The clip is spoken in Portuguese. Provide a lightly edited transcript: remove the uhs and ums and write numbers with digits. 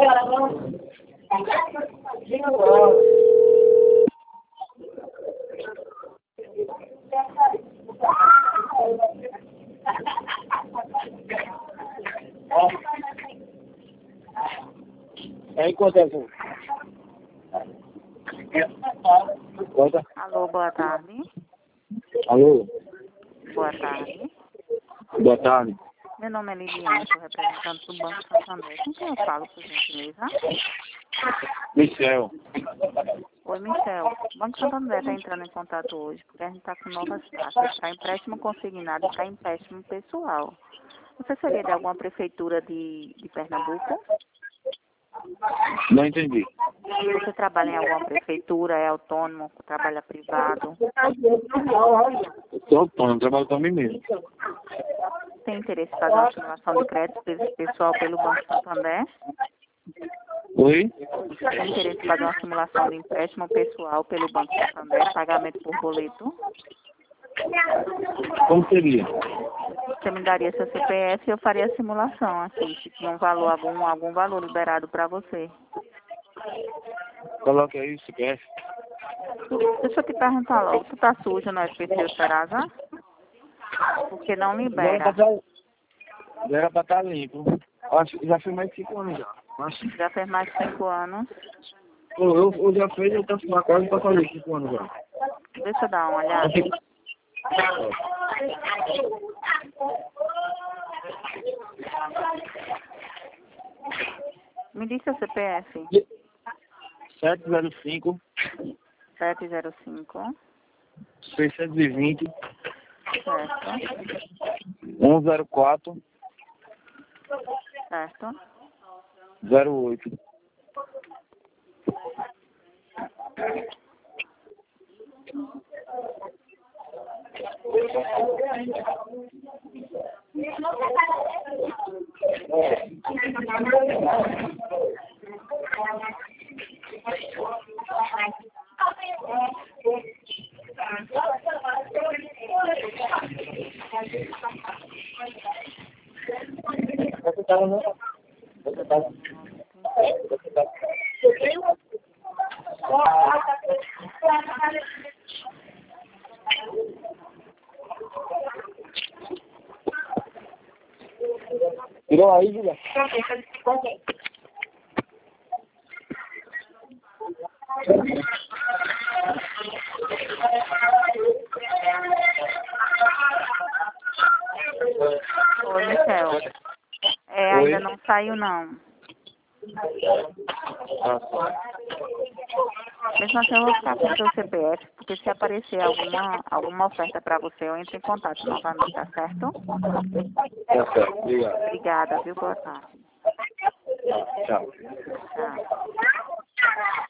Aí quanto é isso? Quanto? Alô, boa tarde. Alô? Boa tarde. Boa tarde. Meu nome é Liliane, sou representante do Banco Santander. Com quem eu falo, por gentileza? Michel. Oi, Michel. O Banco Santander está entrando em contato hoje porque a gente está com novas taxas para empréstimo consignado e para empréstimo pessoal. Você seria de alguma prefeitura de Pernambuco? Não entendi. Você trabalha em alguma prefeitura, é autônomo, trabalha privado? Sou autônomo, trabalho para mim mesmo. Tem interesse em fazer uma simulação de crédito pessoal pelo Banco Santander? Oi? Tem interesse em fazer uma simulação de empréstimo pessoal pelo Banco Santander, pagamento por boleto? Como seria? Você me daria seu CPF e eu faria a simulação, assim, se tinha um valor, algum valor liberado para você. Coloque aí, se quer. Deixa eu te perguntar logo, tu tá sujo no SPC ou Serasa? Porque não libera. Já era pra estar limpo. Acho que já fez mais de 5 anos já. Acho. Já fez mais de 5 anos. Eu já fiz, eu tenho uma quase para fazer 5 anos já. Deixa eu dar uma olhada. Me diz seu CPF. 705 705, 620 certo, 104 certo. 08. Tirou aí, Julia? Oi, Michel. Ainda não saiu, não. Mesmo assim, eu vou ficar com o seu CPF, porque se aparecer alguma oferta para você, eu entro em contato novamente, tá certo? Tá certo, obrigado. Obrigada, viu? Boa tarde. Tchau. Tchau.